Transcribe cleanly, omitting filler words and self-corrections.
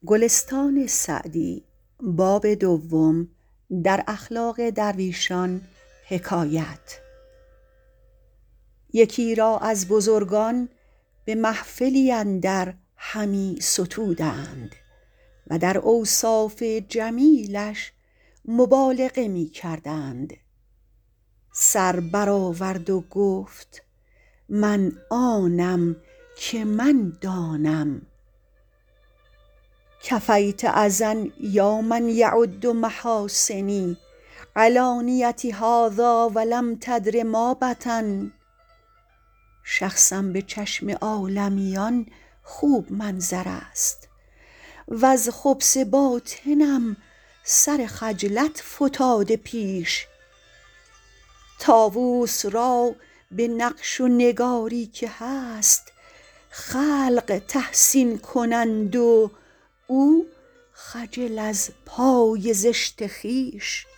یکی را از بزرگان به محفلی اندر همی ستودند و در اوصاف جمیلش مبالغه می کردند. سر برآورد و گفت من آنم که من دانم. کفیت اذی یا من یعد محاسنی علانیة هذا و لم تدر ما بطن. شخصم به چشم عالمیان خوب منظر است وز خبث باطنم سر خجلت فتاده پیش. طاووس را به نقش و نگاری که هست خلق تحسین کنند و او خجل از پای زشت خویش.